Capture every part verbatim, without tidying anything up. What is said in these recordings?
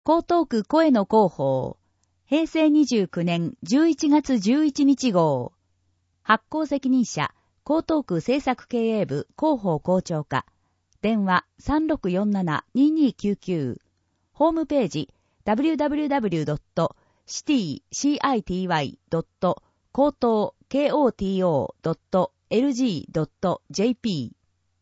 江東区声の広報、平成にじゅうきゅうねんじゅういちがつじゅういちにち号。発行責任者、江東区政策経営部広報校長課。電話 さんろくよんななにーにーきゅうきゅう。ホームページ ダブリューダブリューダブリュードットシティシティドットコトードットエルジードットジェーピー。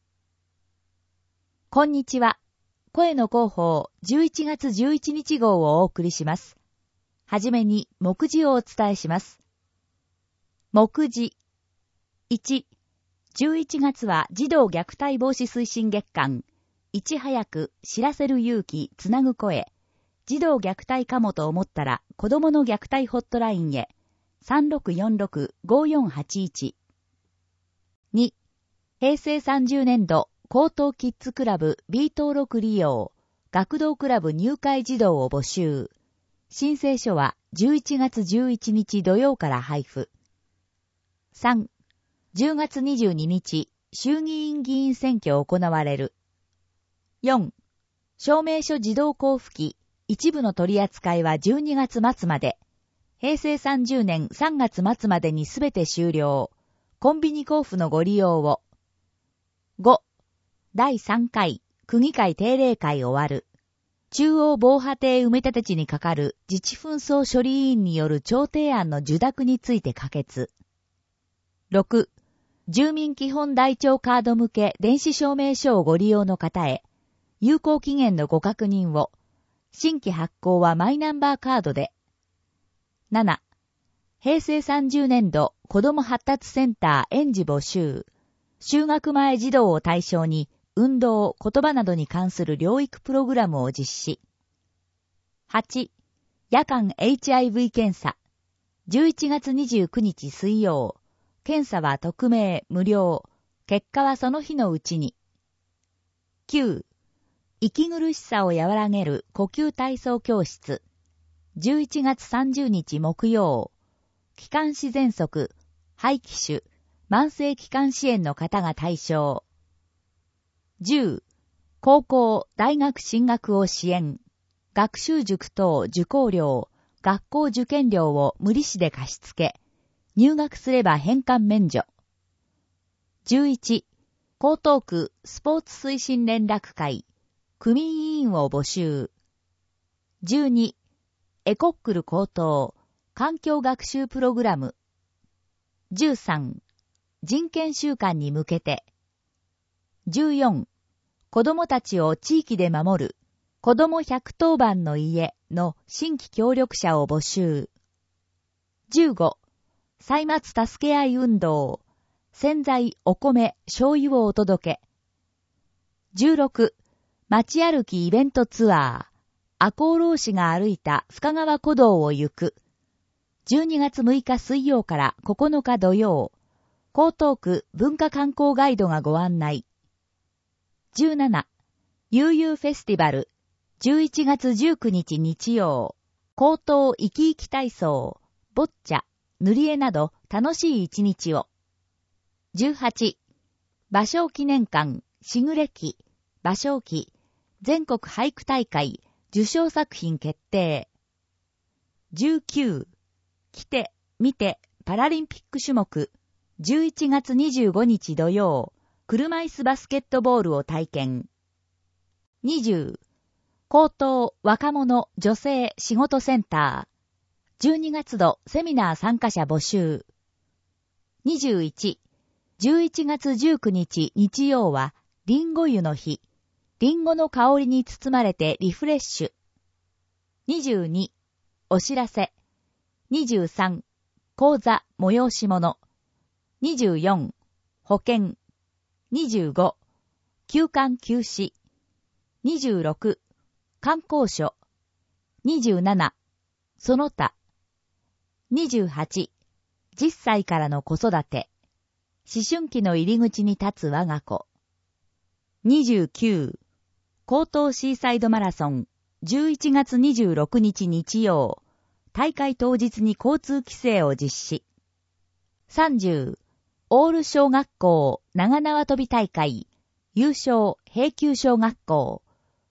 こんにちは。声の広報じゅういちがつじゅういちにち号をお送りします。はじめに目次をお伝えします。目次いち、じゅういちがつは児童虐待防止推進月間。いち早く知らせる勇気つなぐ声。児童虐待かもと思ったら子供の虐待ホットラインへ さんろくよんろくごよんはちいち。に、平成さんじゅうねんど江東キッズクラブ B 登録利用学童クラブ入会児童を募集。申請書はじゅういちがつじゅういちにち土曜から配布。さん、じゅうがつにじゅうににち衆議院議員選挙を行われる。よん、証明書自動交付機一部の取り扱いはじゅうにがつ末まで。平成さんじゅうねんさんがつ末までにすべて終了。コンビニ交付のご利用を。ご、だいさんかい区議会定例会終わる。中央防波堤埋め立て地にかかる自治紛争処理委員による調停案の受諾について可決。ろく、住民基本台帳カード向け電子証明書をご利用の方へ、有効期限のご確認を。新規発行はマイナンバーカードで。なな、平成さんじゅうねんど子ども発達センター園児募集。就学前児童を対象に、運動、言葉などに関する療育プログラムを実施。はち、夜間 エイチアイブイ 検査。じゅういちがつにじゅうくにち水曜。検査は匿名、無料。結果はその日のうちに。きゅう、息苦しさを和らげる呼吸体操教室。じゅういちがつさんじゅうにち木曜。気管支喘息、肺気腫、慢性気管支炎の方が対象。じゅう、高校、大学進学を支援。学習塾等受講料、学校受験料を無利子で貸し付け。入学すれば返還免除。じゅういち、江東区スポーツ推進連絡会、組委員を募集。じゅうに、エコックル高等、環境学習プログラム。じゅうさん、人権週間に向けて。じゅうよん、子供たちを地域で守る、子供ひゃくとおばんの家の新規協力者を募集。じゅうご、歳末助け合い運動、洗剤、お米、醤油をお届け。じゅうろく、街歩きイベントツアー、赤穂浪士が歩いた深川古道を行く。じゅうにがつむいか水曜からここのか土曜、江東区文化観光ガイドがご案内。じゅうなな、悠々フェスティバル、じゅういちがつじゅうくにち日曜、江東生き生き体操、ボッチャ、塗り絵など楽しい一日を。じゅうはち、芭蕉記念館、しぐれ記、芭蕉記、全国俳句大会、受賞作品決定。じゅうきゅう、来て、見て、パラリンピック種目、じゅういちがつにじゅうごにち土曜、車椅子バスケットボールを体験。にじゅう、高等若者女性仕事センター。じゅうにがつ度セミナー参加者募集。にじゅういち、じゅういちがつじゅうくにち日曜はリンゴ湯の日。リンゴの香りに包まれてリフレッシュ。にじゅうに、お知らせ。にじゅうさん、講座催し物。にじゅうよん、保険。にじゅうご、休館休止。にじゅうろく、観光所。にじゅうなな、その他。にじゅうはち、じゅっさいからの子育て。思春期の入り口に立つ我が子。にじゅうきゅう、江東シーサイドマラソン、じゅういちがつにじゅうろくにち日曜。大会当日に交通規制を実施。さんじゅう、オール小学校長縄跳び大会、優勝平級小学校、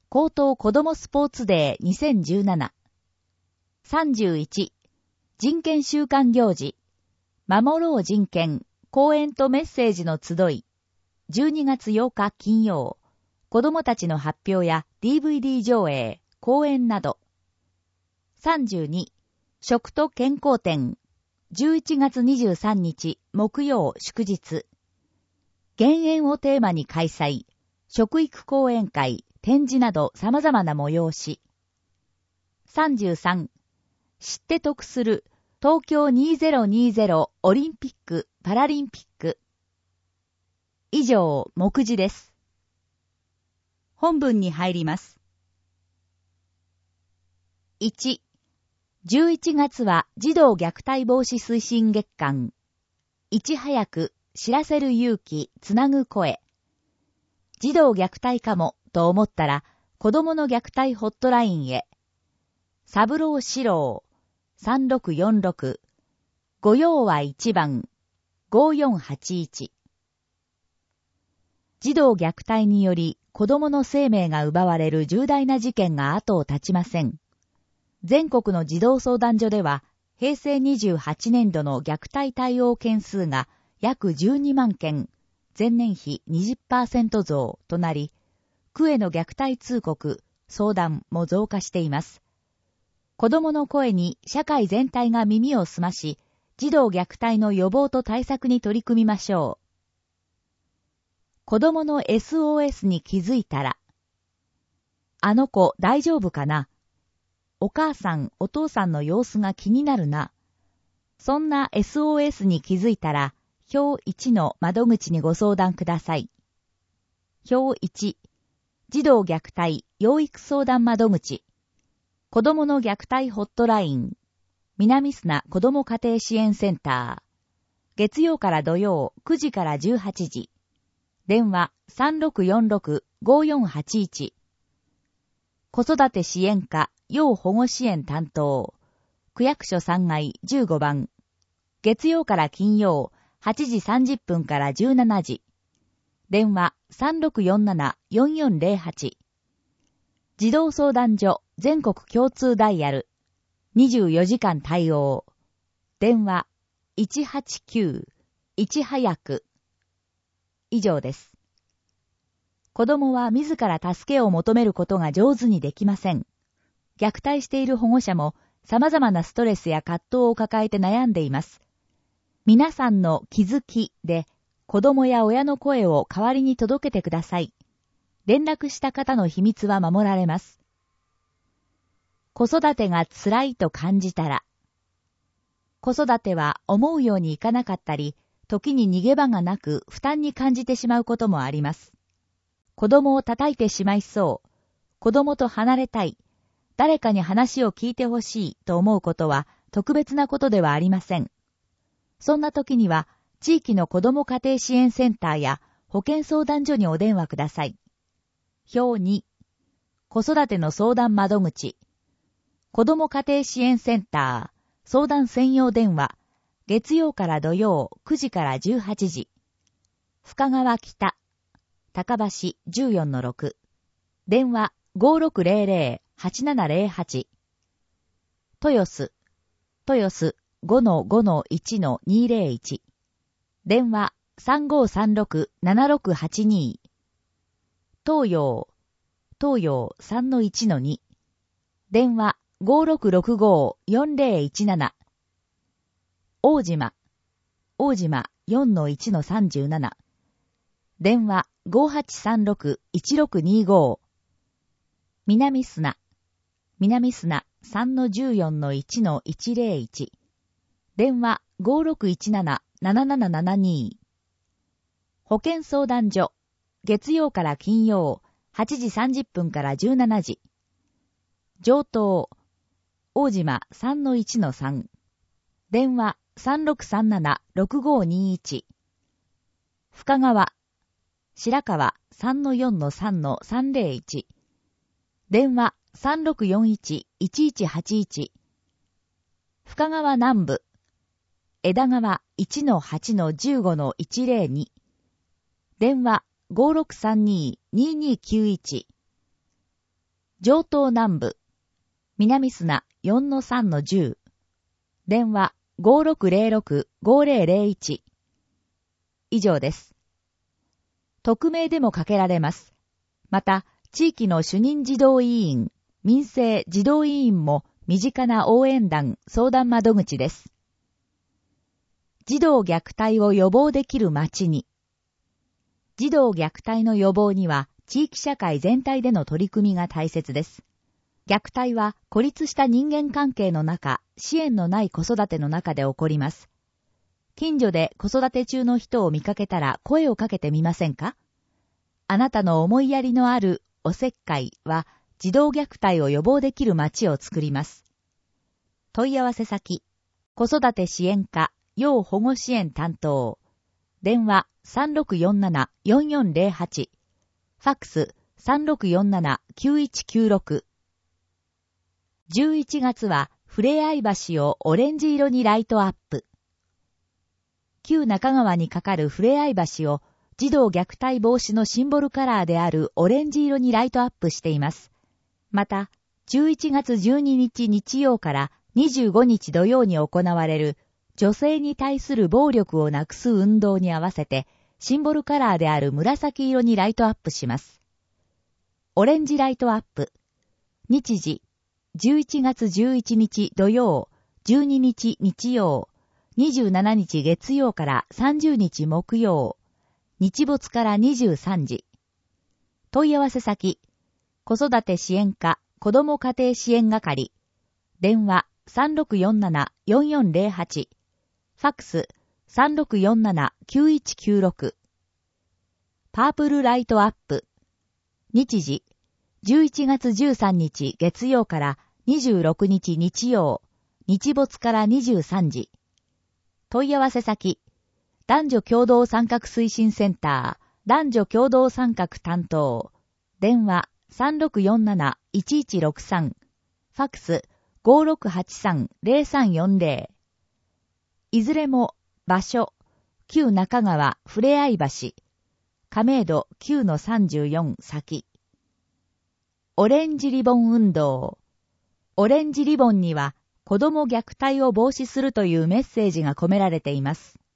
高等子どもスポーツデーにせんじゅうなな。さんじゅういち、人権週間行事、守ろう人権、講演とメッセージの集い、じゅうにがつようか金曜、子供たちの発表や ディーブイディー 上映、講演など。さんじゅうに、食と健康展、じゅういちがつにじゅうさんにち木曜祝日。減塩をテーマに開催、食育講演会、展示など様々な催し。さんじゅうさん、知って得する東京にせんにじゅうオリンピック・パラリンピック。以上、目次です。本文に入ります。いち、じゅういちがつは児童虐待防止推進月間。いち早く知らせる勇気、つなぐ声。児童虐待かもと思ったら子供の虐待ホットラインへ。三郎四郎さんろくよんろくご用はいちばんごよんはちいち。児童虐待により子供の生命が奪われる重大な事件が後を絶ちません。全国の児童相談所では、平成にじゅうはちねんどの虐待対応件数が約じゅうにまんけん、前年比 にじゅっパーセント 増となり、区への虐待通告、相談も増加しています。子供の声に社会全体が耳を澄まし、児童虐待の予防と対策に取り組みましょう。子供の エスオーエス に気づいたら、あの子大丈夫かな？お母さん、お父さんの様子が気になるな。そんな エスオーエス に気づいたら、表いちの窓口にご相談ください。表いち、児童虐待養育相談窓口。子供の虐待ホットライン。南砂子供家庭支援センター。月曜から土曜くじからじゅうはちじ。電話 さんろくよんろくごよんはちいち。子育て支援課要保護支援担当。区役所さんがいじゅうごばん。月曜から金曜はちじさんじゅっぷんからじゅうしちじ。電話 さんろくよんななよんよんぜろはち。児童相談所全国共通ダイヤル。にじゅうよじかん対応。電話いちはちきゅういち早く。以上です。子供は自ら助けを求めることが上手にできません。虐待している保護者も様々なストレスや葛藤を抱えて悩んでいます。皆さんの気づきで子供や親の声を代わりに届けてください。連絡した方の秘密は守られます。子育てが辛いと感じたら、子育ては思うようにいかなかったり、時に逃げ場がなく負担に感じてしまうこともあります。子供を叩いてしまいそう、子供と離れたい、誰かに話を聞いてほしいと思うことは特別なことではありません。そんな時には、地域の子ども家庭支援センターや保健相談所にお電話ください。表に、子育ての相談窓口、子ども家庭支援センター、相談専用電話、月曜から土曜くじからじゅうはちじ。深川北、高橋 じゅうよんのろく。電話 ごろくぜろぜろはちななぜろはち。豊洲、豊洲 ごのごのいちのにぜろいち。電話 さんごさんろくななろくはちに。東洋、東洋 さんのいちのに。電話ごろくろくごよんぜろいちなな。大島、大島 よんのいちのさんじゅうなな。電話ごはちさんろくいちろくにご。南砂、南砂 さんのじゅうよんのいちのいちぜろいち。電話ごろくいちななななななななに。保健相談所、月曜から金曜はちじさんじゅっぷんからじゅうしちじ。上東、大島 さんのいちのさん。電話さんろくさんななろくごにいち。深川、白川 さんのよんのさんのさんぜろいち。電話さんろくよんいちいちいちはちいち。深川南部、枝川 いちのはちのじゅうごのいちぜろに。電話ごろくさんにににきゅういち。 上東南部、南砂 よんのさんのじゅう、電話 ごろくぜろろくごぜろぜろいち。以上です。匿名でもかけられます。また、地域の主任児童委員、民生児童委員も身近な応援団相談窓口です。児童虐待を予防できる町に。児童虐待の予防には地域社会全体での取り組みが大切です。虐待は孤立した人間関係の中、支援のない子育ての中で起こります。近所で子育て中の人を見かけたら声をかけてみませんか？あなたの思いやりのあるおせっかいは児童虐待を予防できる町を作ります。問い合わせ先、子育て支援課要保護支援担当、電話 さんろくよんななよんよんぜろはち、ファックス さんろくよんななきゅういちきゅうろく。じゅういちがつはふれあい橋をオレンジ色にライトアップ。旧中川に架かるふれあい橋を児童虐待防止のシンボルカラーであるオレンジ色にライトアップしています。また、じゅういちがつじゅうににち日曜からにじゅうごにち土曜に行われる女性に対する暴力をなくす運動に合わせてシンボルカラーである紫色にライトアップします。オレンジライトアップ。日時、じゅういちがつじゅういちにち土曜、じゅうににち日曜、にじゅうしちにち月曜からさんじゅうにち木曜、日没からにじゅうさんじ。問い合わせ先、子育て支援課子ども家庭支援係、電話 さんろくよんななよんよんぜろはち、ファックス さんろくよんななきゅういちきゅうろく。パープルライトアップ。日時、じゅういちがつじゅうさんにち月曜からにじゅうろくにち日曜、日没からにじゅうさんじ。問い合わせ先、男女共同参画推進センター、男女共同参画担当、電話 さんろくよんなないちいちろくさん、ファックス ごろくはちさんぜろさんよんぜろ。いずれも場所、旧中川ふれあい橋、亀戸 きゅうのさんじゅうよん 先。オレンジリボン運動。オレンジリボンには子供虐待を防止するというメッセージが込められています。